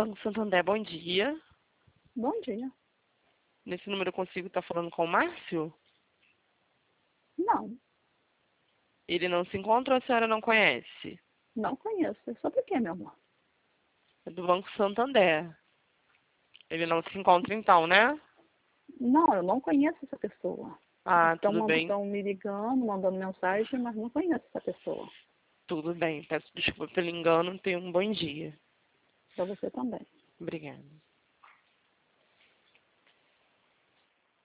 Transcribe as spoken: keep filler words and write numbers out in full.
Banco Santander, bom dia. Bom dia. Nesse número eu consigo estar falando com o Márcio? Não, Ele não se encontra ou a senhora não conhece? não conheço. É sobre o quê, meu amor? É do Banco Santander. Ele não se encontra então, né? Não, eu não conheço essa pessoa. Ah, tudo bem. Estão me ligando, mandando mensagem, mas não conheço essa pessoa. Tudo bem. Peço desculpa pelo engano. Tenha um bom dia. Para você também. Obrigada.